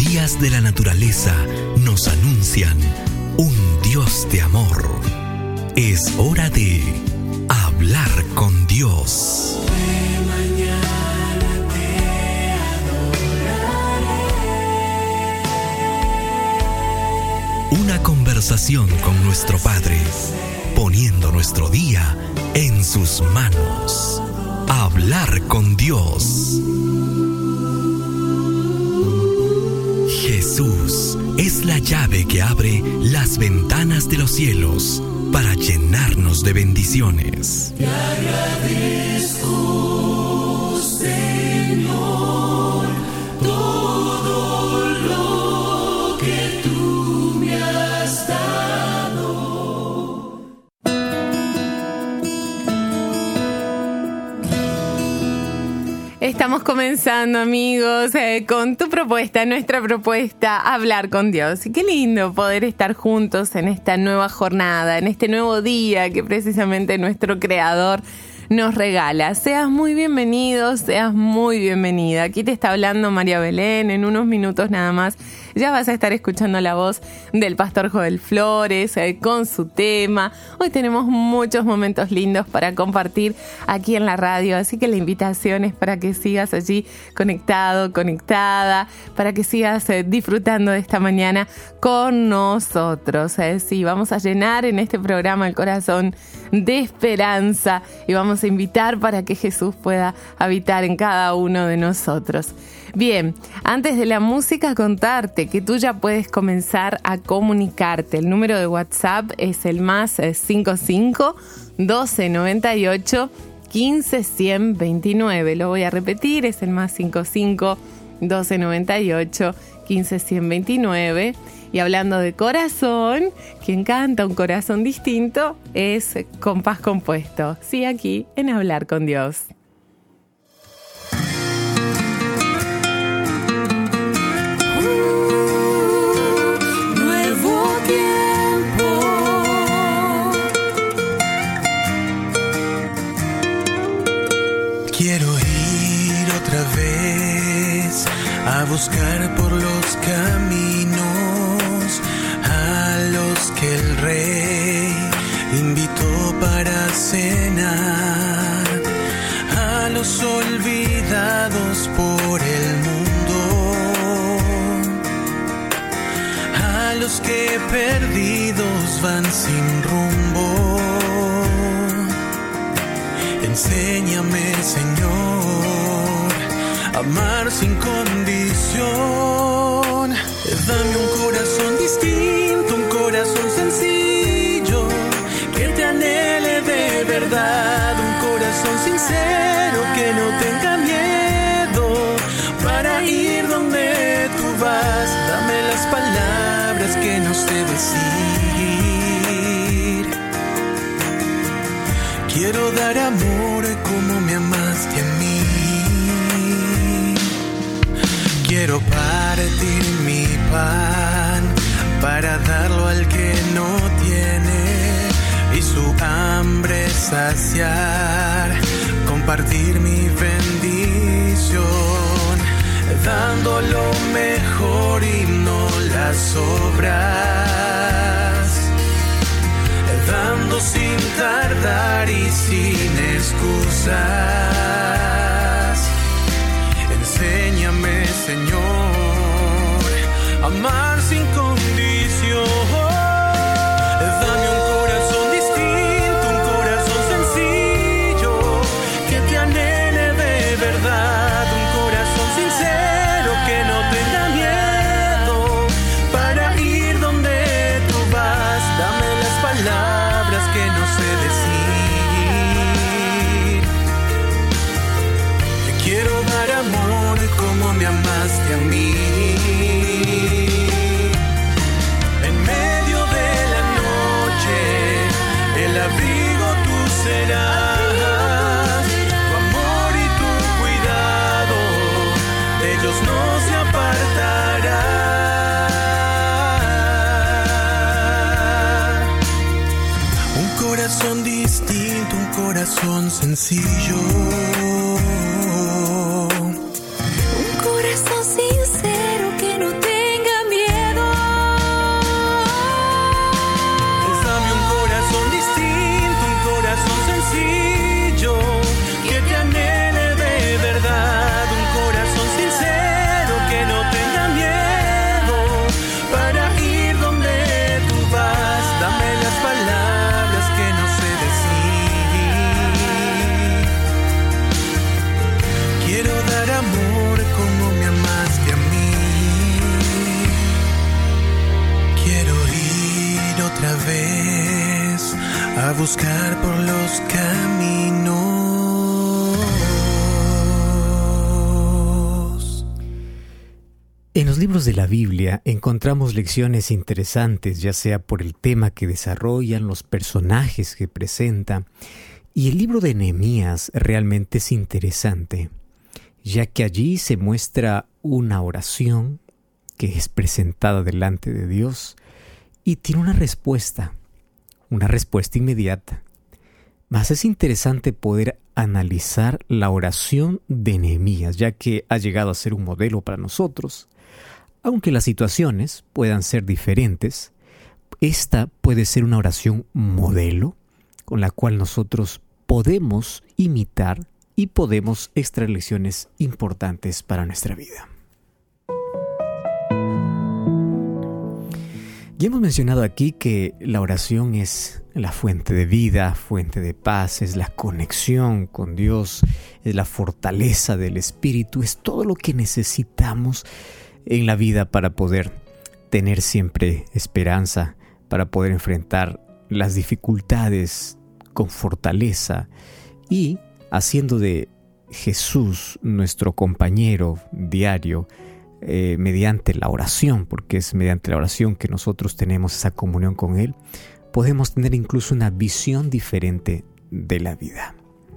maravillas de la naturaleza nos anuncian un Dios de amor. Es hora de hablar con Dios. De mañana te adoraré. Una conversación con nuestro Padre, poniendo nuestro día en sus manos. Hablar con Dios. Jesús es la llave que abre las ventanas de los cielos para llenarnos de bendiciones. Te agradezco, Señor, todo lo que tú me has dado. Estamos comenzando, amigos, con tu propuesta, nuestra propuesta, hablar con Dios. Y qué lindo poder estar juntos en esta nueva jornada, en este nuevo día que precisamente nuestro Creador nos regala. Seas muy bienvenido, seas muy bienvenida. Aquí te está hablando María Belén. En unos minutos nada más ya vas a estar escuchando la voz del pastor Joel Flores con su tema. Hoy tenemos muchos momentos lindos para compartir aquí en la radio, así que la invitación es para que sigas allí conectado, conectada, para que sigas disfrutando de esta mañana con nosotros. Sí, vamos a llenar en este programa el corazón de esperanza y vamos a invitar para que Jesús pueda habitar en cada uno de nosotros. Bien, antes de la música contarte que tú ya puedes comenzar a comunicarte. El número de WhatsApp es el más 55 1298 15 129. Lo voy a repetir, es el más 55 1298 15 129. Y hablando de corazón, quien canta un corazón distinto es Compás Compuesto. Sí, aquí en Hablar con Dios. Nuevo tiempo. Quiero ir otra vez a buscar por los caminos a los que el Rey invitó para cenar, a los olvidados por el mundo, a los que perdidos van sin rumbo. Enséñame, Señor, a amar sin condición. Dame un corazón distinto, un corazón sencillo, que te anhele de verdad, un corazón sincero que no tenga miedo para ir donde tú vas. Dame las palabras que no sé decir. Quiero dar amor como me amaste a mí. Quiero partir mi pan para darlo al que no tiene y su hambre saciar, compartir mi bendición, dando lo mejor y no las obras, dando sin tardar y sin excusas. Enséñame, Señor, a amar sin condición. Dame un corazón distinto, un corazón sencillo, que te anhele de verdad, un corazón sincero que no tenga miedo para ir donde tú vas. Dame las palabras que no sé decir. Te quiero dar amor como me amaste a mí. En medio de la noche, el abrigo tú serás. Tu amor y tu cuidado, de ellos no se apartará. Un corazón distinto, un corazón sencillo. Un corazón sincero que no te Quiero dar amor como me amaste a mí. Quiero ir otra vez a buscar por los caminos. En los libros de la Biblia encontramos lecciones interesantes, ya sea por el tema que desarrollan, los personajes que presentan. Y el libro de Nehemías realmente es interesante, ya que allí se muestra una oración que es presentada delante de Dios y tiene una respuesta inmediata. Mas es interesante poder analizar la oración de Nehemías, ya que ha llegado a ser un modelo para nosotros. Aunque las situaciones puedan ser diferentes, esta puede ser una oración modelo con la cual nosotros podemos imitar y podemos extraer lecciones importantes para nuestra vida. Ya hemos mencionado aquí que la oración es la fuente de vida, fuente de paz, es la conexión con Dios, es la fortaleza del espíritu, es todo lo que necesitamos en la vida para poder tener siempre esperanza, para poder enfrentar las dificultades con fortaleza y haciendo de Jesús nuestro compañero diario mediante la oración, porque es mediante la oración que nosotros tenemos esa comunión con Él, podemos tener incluso una visión diferente de la vida.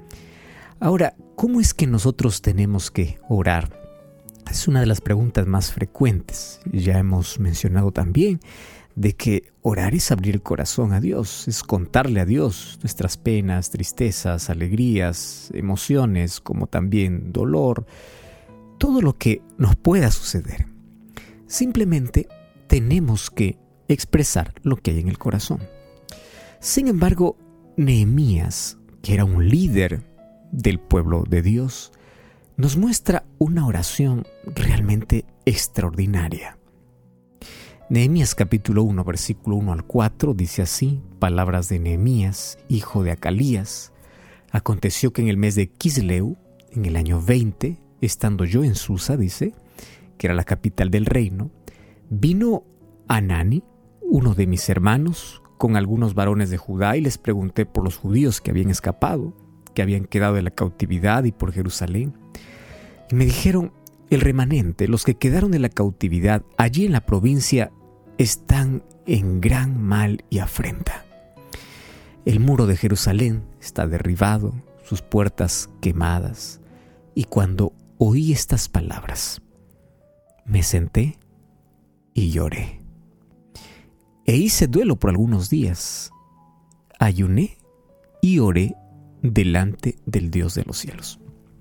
Ahora, ¿cómo es que nosotros tenemos que orar? Es una de las preguntas más frecuentes. Ya hemos mencionado también de que orar es abrir el corazón a Dios, es contarle a Dios nuestras penas, tristezas, alegrías, emociones, como también dolor, todo lo que nos pueda suceder. Simplemente tenemos que expresar lo que hay en el corazón. Sin embargo, Nehemías, que era un líder del pueblo de Dios, nos muestra una oración realmente extraordinaria. Nehemías capítulo 1, versículo 1 al 4 dice así, palabras de Nehemías, hijo de Acalías. Aconteció que en el mes de Quisleu, en el año 20, estando yo en Susa, dice, que era la capital del reino, vino Hanani, uno de mis hermanos, con algunos varones de Judá, y les pregunté por los judíos que habían escapado, que habían quedado de la cautividad y por Jerusalén. Y me dijeron, el remanente, los que quedaron de la cautividad allí en la provincia, están en gran mal y afrenta. El muro de Jerusalén está derribado, sus puertas quemadas. Y cuando oí estas palabras, me senté y lloré. E hice duelo por algunos días. Ayuné y oré delante del Dios de los cielos.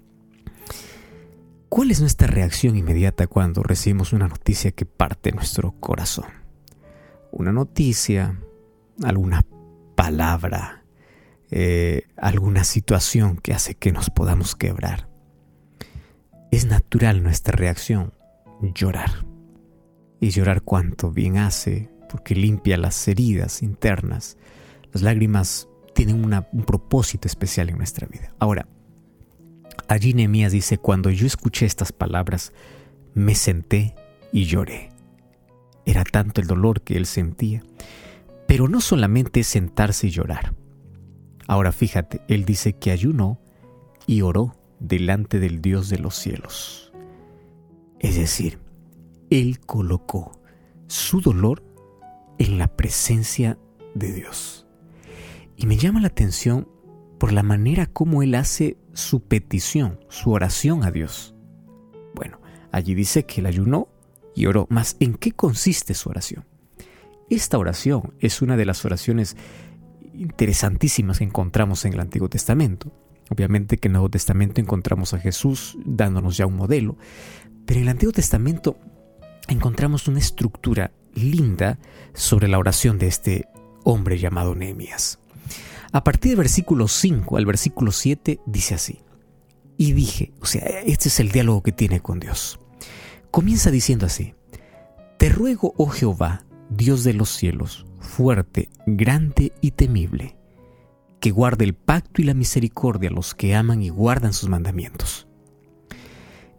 ¿Cuál es nuestra reacción inmediata cuando recibimos una noticia que parte nuestro corazón? Una noticia, alguna palabra, alguna situación que hace que nos podamos quebrar. Es natural nuestra reacción, llorar. Y llorar cuánto bien hace, porque limpia las heridas internas. Las lágrimas tienen un propósito especial en nuestra vida. Ahora, allí Nehemías dice, cuando yo escuché estas palabras, me senté y lloré. Era tanto el dolor que él sentía. Pero no solamente es sentarse y llorar. Ahora fíjate, él dice que ayunó y oró delante del Dios de los cielos. Es decir, él colocó su dolor en la presencia de Dios. Y me llama la atención por la manera como él hace su petición, su oración a Dios. Bueno, allí dice que él ayunó y oró. Mas, ¿en qué consiste su oración? Esta oración es una de las oraciones interesantísimas que encontramos en el Antiguo Testamento. Obviamente que en el Nuevo Testamento encontramos a Jesús dándonos ya un modelo, pero en el Antiguo Testamento encontramos una estructura linda sobre la oración de este hombre llamado Nehemías. A partir del versículo 5 al versículo 7 dice así: y dije, o sea, este es el diálogo que tiene con Dios. Comienza diciendo así: te ruego, oh Jehová, Dios de los cielos, fuerte, grande y temible, que guarde el pacto y la misericordia a los que aman y guardan sus mandamientos.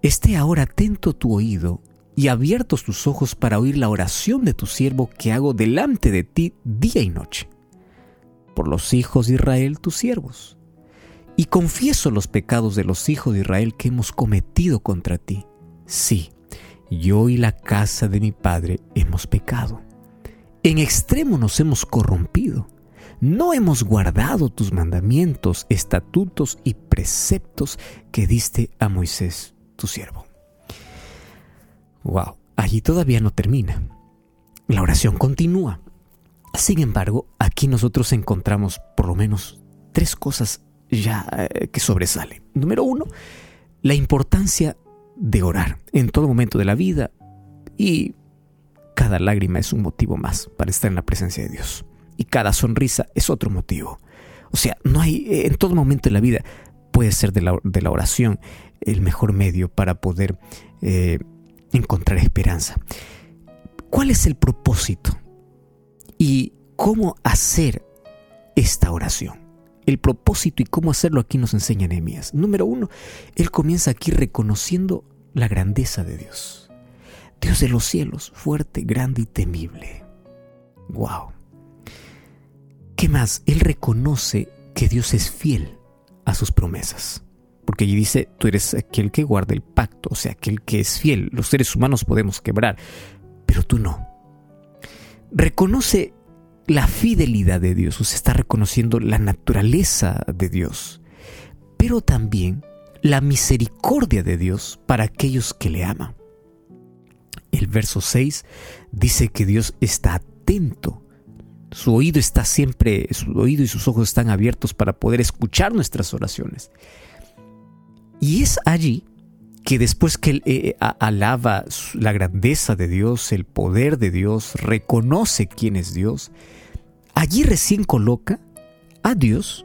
esté ahora atento tu oído y abiertos tus ojos para oír la oración de tu siervo que hago delante de ti día y noche, por los hijos de Israel tus siervos. Y confieso los pecados de los hijos de Israel que hemos cometido contra ti. Sí, yo y la casa de mi padre hemos pecado. En extremo nos hemos corrompido. No hemos guardado tus mandamientos, estatutos y preceptos que diste a Moisés, tu siervo. Wow, allí todavía no termina. La oración continúa. Sin embargo, aquí nosotros encontramos por lo menos 3 cosas ya que sobresalen. Número 1, la importancia de orar en todo momento de la vida, y cada lágrima es un motivo más para estar en la presencia de Dios, y cada sonrisa es otro motivo. O sea, no hay, en todo momento de la vida puede ser de la oración el mejor medio para poder encontrar esperanza. ¿Cuál es el propósito? ¿Y cómo hacer esta oración? El propósito y cómo hacerlo aquí nos enseña Nehemías. Número 1, él comienza aquí reconociendo la grandeza de Dios. Dios de los cielos, fuerte, grande y temible. ¡Wow! ¿Qué más? Él reconoce que Dios es fiel a sus promesas. Porque allí dice, tú eres aquel que guarda el pacto, o sea, aquel que es fiel. Los seres humanos podemos quebrar, pero tú no. Reconoce la fidelidad de Dios, o sea, está reconociendo la naturaleza de Dios, pero también la misericordia de Dios para aquellos que le aman. El verso 6 dice que Dios está atento. Su oído y sus ojos están abiertos para poder escuchar nuestras oraciones. Y es allí que después que él alaba la grandeza de Dios, el poder de Dios, reconoce quién es Dios, allí recién coloca a Dios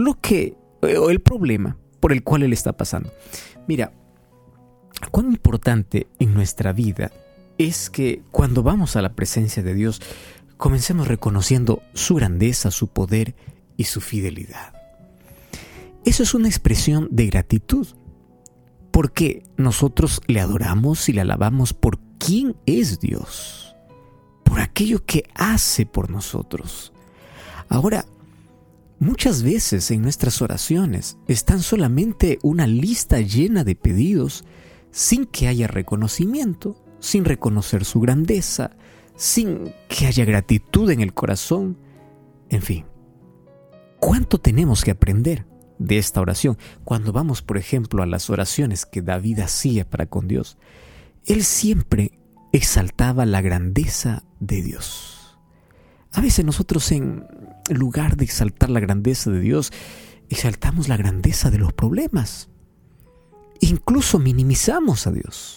el problema por el cual él está pasando. Mira, cuán importante en nuestra vida es que cuando vamos a la presencia de Dios, comencemos reconociendo su grandeza, su poder y su fidelidad. Eso es una expresión de gratitud, porque nosotros le adoramos y le alabamos por quién es Dios, por aquello que hace por nosotros. Ahora, muchas veces en nuestras oraciones están solamente una lista llena de pedidos sin que haya reconocimiento, sin reconocer su grandeza, sin que haya gratitud en el corazón. En fin, ¿cuánto tenemos que aprender de esta oración? Cuando vamos, por ejemplo, a las oraciones que David hacía para con Dios, él siempre exaltaba la grandeza de Dios. A veces nosotros, en lugar de exaltar la grandeza de Dios, exaltamos la grandeza de los problemas. Incluso minimizamos a Dios.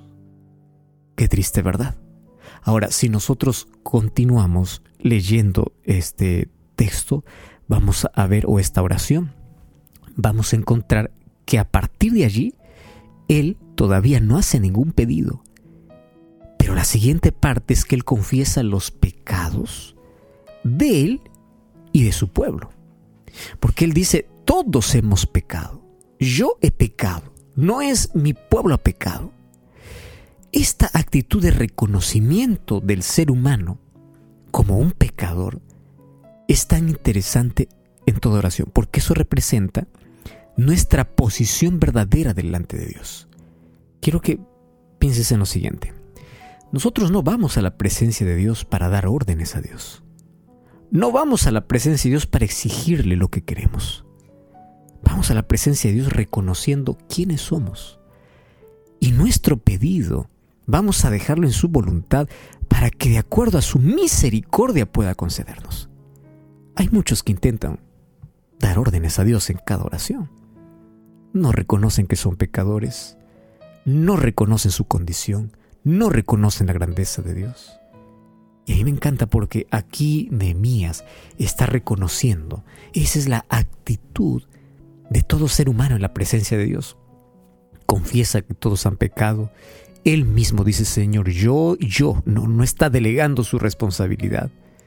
Qué triste, ¿verdad? Ahora, si nosotros continuamos leyendo este texto, vamos a ver, o esta oración, vamos a encontrar que a partir de allí, él todavía no hace ningún pedido. Pero la siguiente parte es que él confiesa los pecados de él y de su pueblo. Porque él dice, todos hemos pecado. Yo he pecado. No es mi pueblo ha pecado. Esta actitud de reconocimiento del ser humano como un pecador es tan interesante en toda oración, porque eso representa nuestra posición verdadera delante de Dios. Quiero que pienses en lo siguiente. Nosotros no vamos a la presencia de Dios para dar órdenes a Dios. No vamos a la presencia de Dios para exigirle lo que queremos. Vamos a la presencia de Dios reconociendo quiénes somos. Y nuestro pedido vamos a dejarlo en su voluntad para que de acuerdo a su misericordia pueda concedernos. Hay muchos que intentan dar órdenes a Dios en cada oración. No reconocen que son pecadores, no reconocen su condición, no reconocen la grandeza de Dios. Y a mí me encanta porque aquí Nehemías está reconociendo, esa es la actitud de todo ser humano en la presencia de Dios. Confiesa que todos han pecado. Él mismo dice, Señor, yo, no está delegando su responsabilidad.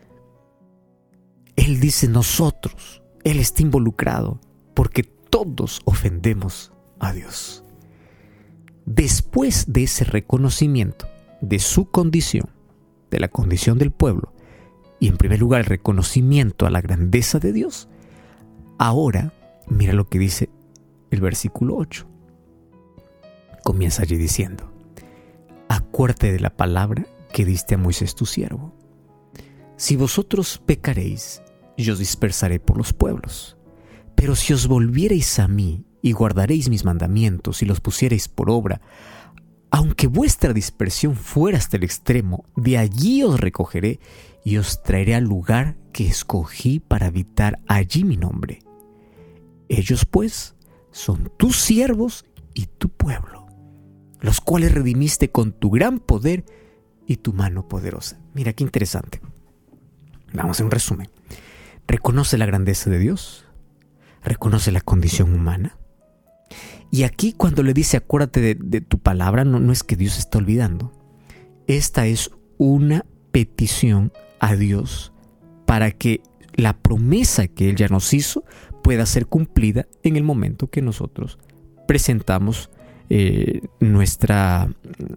Él dice nosotros, Él está involucrado porque todos ofendemos a Dios. después de ese reconocimiento de su condición, de la condición del pueblo, y en primer lugar el reconocimiento a la grandeza de Dios, ahora mira lo que dice el versículo 8. Comienza allí diciendo: acuérdate de la palabra que diste a Moisés tu siervo. Si vosotros pecaréis, yo os dispersaré por los pueblos. Pero si os volviereis a mí y guardaréis mis mandamientos y los pusiereis por obra, aunque vuestra dispersión fuera hasta el extremo, de allí os recogeré y os traeré al lugar que escogí para habitar allí mi nombre. Ellos, pues, son tus siervos y tu pueblo, los cuales redimiste con tu gran poder y tu mano poderosa. Mira qué interesante. Vamos a hacer un resumen. Reconoce la grandeza de Dios, reconoce la condición humana. Y aquí cuando le dice acuérdate de tu palabra, no es que Dios está olvidando. Esta es una petición a Dios para que la promesa que Él ya nos hizo pueda ser cumplida en el momento que nosotros presentamos nuestra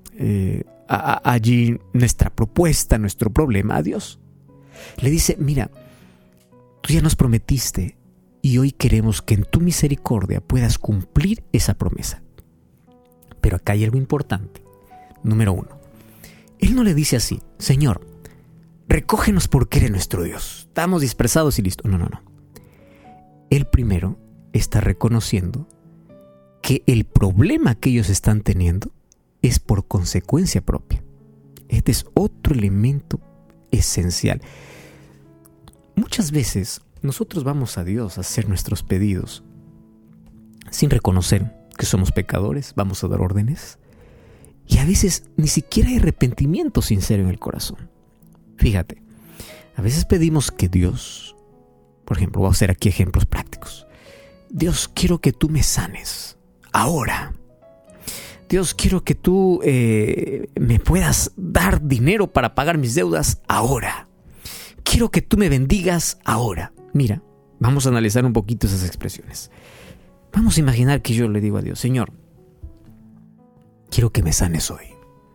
propuesta, nuestro problema a Dios. Le dice, mira, tú ya nos prometiste y hoy queremos que en tu misericordia puedas cumplir esa promesa. Pero acá hay algo importante. Número 1. Él no le dice así: Señor, recógenos porque eres nuestro Dios. Estamos dispersados y listo. No. Él primero está reconociendo que el problema que ellos están teniendo es por consecuencia propia. Este es otro elemento esencial. Muchas veces nosotros vamos a Dios a hacer nuestros pedidos sin reconocer que somos pecadores, vamos a dar órdenes y a veces ni siquiera hay arrepentimiento sincero en el corazón. Fíjate, a veces pedimos que Dios, por ejemplo, voy a hacer aquí ejemplos prácticos. Dios, quiero que tú me sanes ahora. Dios, quiero que tú me puedas dar dinero para pagar mis deudas ahora. Quiero que tú me bendigas ahora. Mira, vamos a analizar un poquito esas expresiones. Vamos a imaginar que yo le digo a Dios: Señor, quiero que me sanes hoy.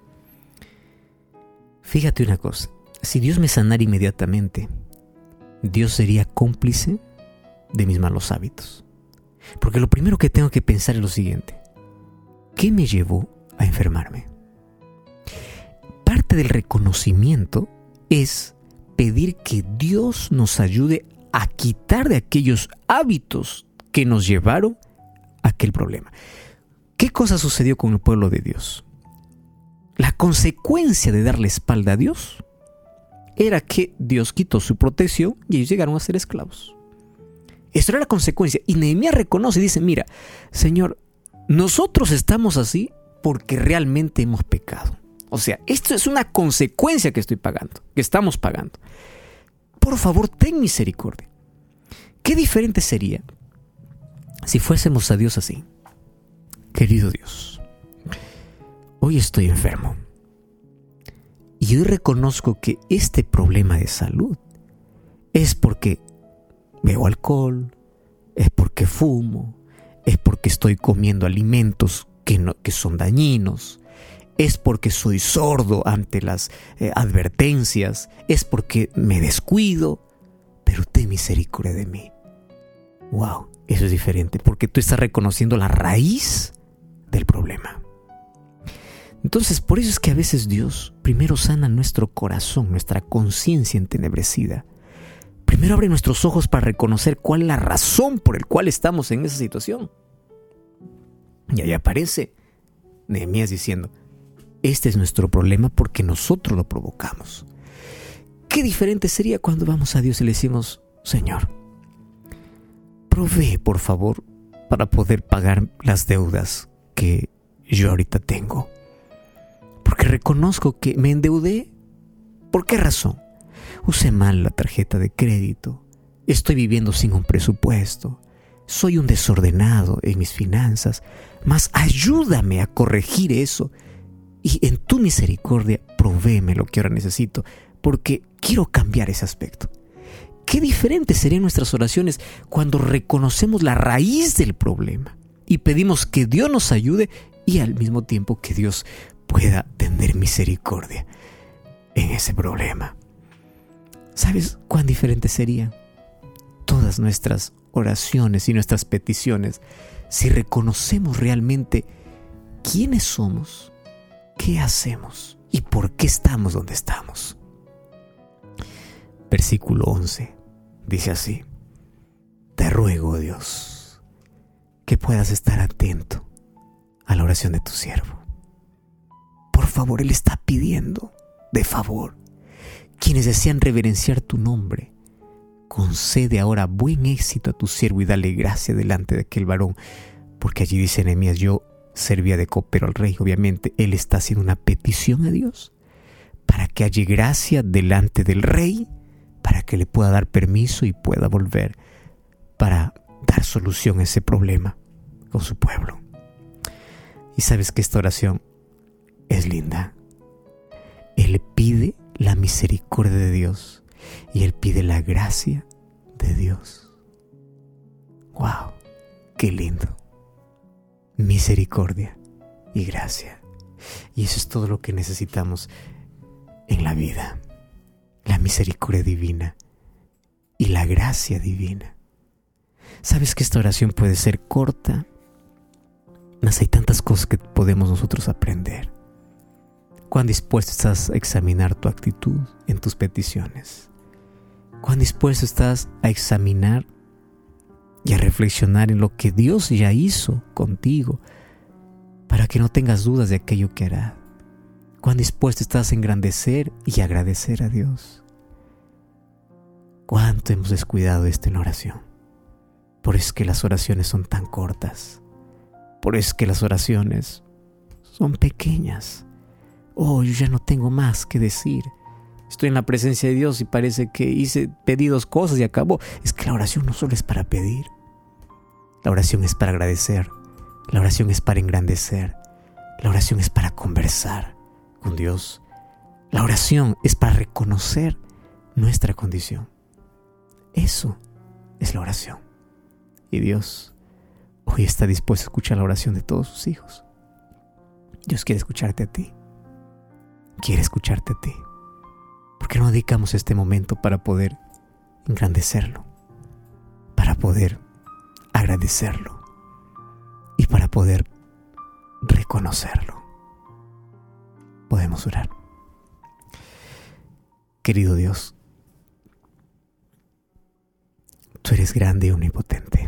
Fíjate una cosa, si Dios me sanara inmediatamente, Dios sería cómplice de mis malos hábitos. Porque lo primero que tengo que pensar es lo siguiente: ¿qué me llevó a enfermarme? Parte del reconocimiento es pedir que Dios nos ayude a quitar de aquellos hábitos que nos llevaron a aquel problema. ¿Qué cosa sucedió con el pueblo de Dios? La consecuencia de darle espalda a Dios era que Dios quitó su protección y ellos llegaron a ser esclavos. Esto era la consecuencia. Y Nehemías reconoce y dice: mira, Señor, nosotros estamos así porque realmente hemos pecado. O sea, esto es una consecuencia que estamos pagando. Por favor, ten misericordia. ¿Qué diferente sería si fuésemos a Dios así? Querido Dios, hoy estoy enfermo. Y hoy reconozco que este problema de salud es porque bebo alcohol, es porque fumo, es porque estoy comiendo alimentos que son dañinos, es porque soy sordo ante las advertencias, es porque me descuido, pero ten misericordia de mí. Wow, eso es diferente, porque tú estás reconociendo la raíz del problema. Entonces, por eso es que a veces Dios primero sana nuestro corazón, nuestra conciencia entenebrecida. Primero abre nuestros ojos para reconocer cuál es la razón por la cual estamos en esa situación. Y ahí aparece Nehemías diciendo: este es nuestro problema porque nosotros lo provocamos. Qué diferente sería cuando vamos a Dios y le decimos: Señor, provee por favor para poder pagar las deudas que yo ahorita tengo. Porque reconozco que me endeudé. ¿Por qué razón? Usé mal la tarjeta de crédito. Estoy viviendo sin un presupuesto. Soy un desordenado en mis finanzas. Mas ayúdame a corregir eso. Y en tu misericordia, provéeme lo que ahora necesito. Porque quiero cambiar ese aspecto. Qué diferentes serían nuestras oraciones cuando reconocemos la raíz del problema y pedimos que Dios nos ayude y al mismo tiempo que Dios pueda tener misericordia en ese problema. ¿Sabes cuán diferente serían todas nuestras oraciones y nuestras peticiones si reconocemos realmente quiénes somos, qué hacemos y por qué estamos donde estamos? Versículo 11 dice así: te ruego, Dios, que puedas estar atento a la oración de tu siervo. Por favor, Él está pidiendo, de favor, quienes desean reverenciar tu nombre, concede ahora buen éxito a tu siervo y dale gracia delante de aquel varón. Porque allí dice Nehemías: yo servía de copero al rey. Obviamente Él está haciendo una petición a Dios para que haya gracia delante del rey, para que le pueda dar permiso y pueda volver para dar solución a ese problema con su pueblo. Y sabes que esta oración es linda. Él pide la misericordia de Dios y Él pide la gracia de Dios. ¡Wow! ¡Qué lindo! Misericordia y gracia. Y eso es todo lo que necesitamos en la vida. La misericordia divina y la gracia divina. Sabes que esta oración puede ser corta, mas hay tantas cosas que podemos nosotros aprender. ¿Cuán dispuesto estás a examinar tu actitud en tus peticiones? ¿Cuán dispuesto estás a examinar y a reflexionar en lo que Dios ya hizo contigo para que no tengas dudas de aquello que hará? ¿Cuán dispuesto estás a engrandecer y agradecer a Dios? ¿Cuánto hemos descuidado esto en la oración? Por eso es que las oraciones son tan cortas. Por eso es que las oraciones son pequeñas. Oh, yo ya no tengo más que decir. Estoy en la presencia de Dios y parece que pedí 2 cosas y acabó. Es que la oración no solo es para pedir. La oración es para agradecer. La oración es para engrandecer. La oración es para conversar con Dios. La oración es para reconocer nuestra condición. Eso es la oración. Y Dios hoy está dispuesto a escuchar la oración de todos sus hijos. Dios quiere escucharte a ti. Quiere escucharte a ti. ¿Por qué no dedicamos este momento para poder engrandecerlo? Para poder agradecerlo. Y para poder reconocerlo. Podemos orar. Querido Dios, tú eres grande y omnipotente.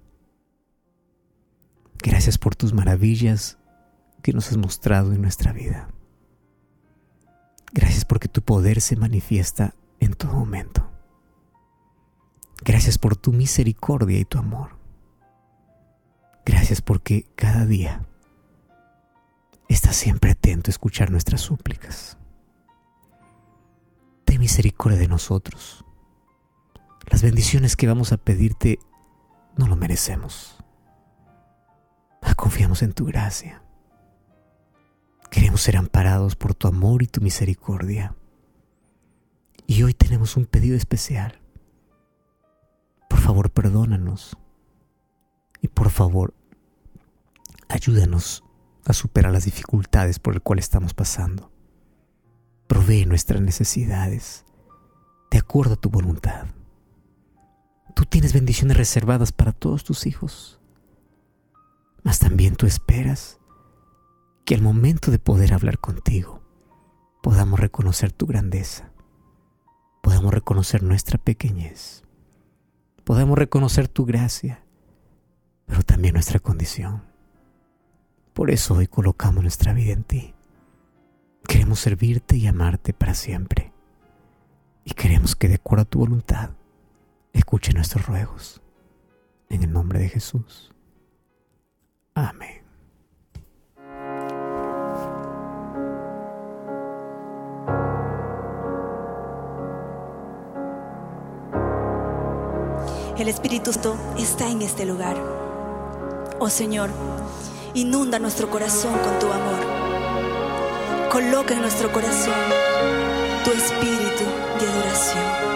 Gracias por tus maravillas que nos has mostrado en nuestra vida. Gracias porque tu poder se manifiesta en todo momento. Gracias por tu misericordia y tu amor. Gracias porque cada día estás siempre atento a escuchar nuestras súplicas. Ten misericordia de nosotros. Las bendiciones que vamos a pedirte no lo merecemos. Confiamos en tu gracia. Queremos ser amparados por tu amor y tu misericordia. Y hoy tenemos un pedido especial. Por favor, perdónanos. Y por favor, ayúdanos a superar las dificultades por las cuales estamos pasando. Provee nuestras necesidades de acuerdo a tu voluntad. Tú tienes bendiciones reservadas para todos tus hijos. Mas también tú esperas que al momento de poder hablar contigo podamos reconocer tu grandeza, podamos reconocer nuestra pequeñez, podamos reconocer tu gracia, pero también nuestra condición. Por eso hoy colocamos nuestra vida en ti. Queremos servirte y amarte para siempre. Y queremos que de acuerdo a tu voluntad escuche nuestros ruegos. En el nombre de Jesús. Amén. El Espíritu Santo está en este lugar. Oh Señor, inunda nuestro corazón con tu amor. Coloca en nuestro corazón tu espíritu de adoración.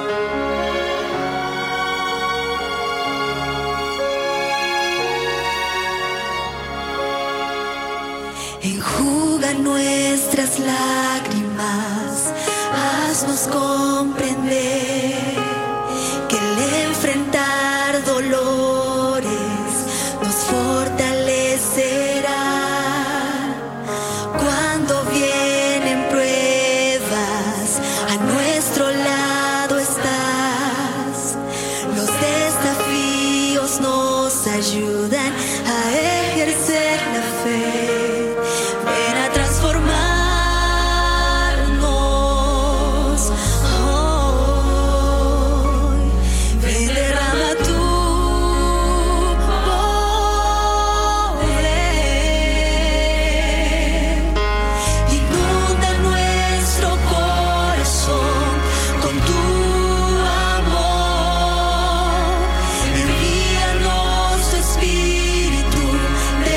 enjuga nuestras lágrimas, haznos comprender que el enfrentar dolores nos fortalecerá. Cuando vienen pruebas, a nuestro lado estás. Los desafíos nos ayudan a ejercer la fe. Ven a transformarnos hoy. Ven, derrama tu poder. Inunda nuestro corazón con tu amor. Envíanos tu espíritu de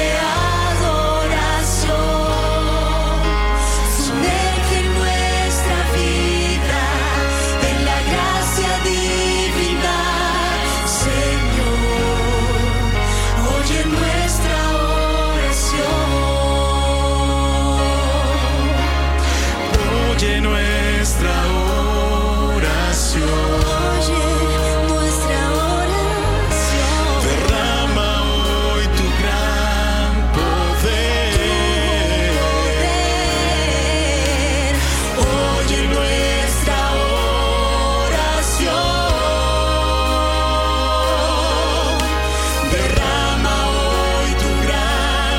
adoración. Sumerge nuestra vida en la gracia divina. Señor, oye nuestra oración. Oye nuestra oración. Oye nuestra oración. Derrama hoy tu gran poder. Oye nuestra oración. Derrama hoy tu gran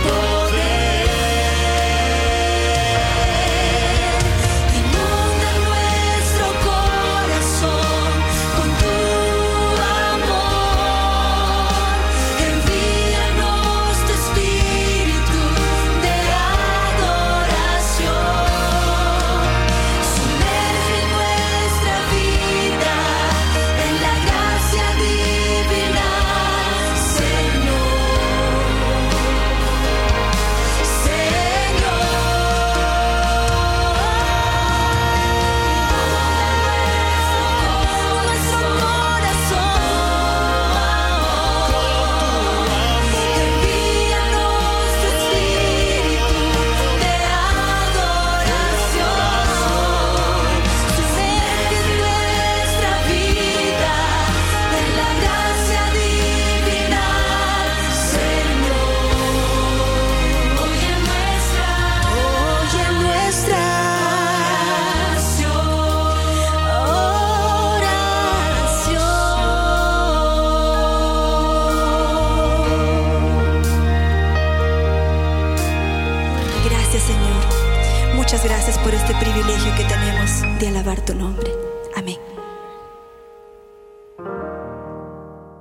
poder. Inunda nuestro corazón con tu amor. Envíanos tu espíritu de adoración. Sumerge nuestra vida en la gracia divina. Señor, nuestro corazón. Envíanos tu espíritu de adoración. Sumerge nuestra vida en la gracia divina. Señor, oye nuestra oración. Gracias, Señor. Muchas gracias por este privilegio que tenemos de alabar tu nombre. Amén.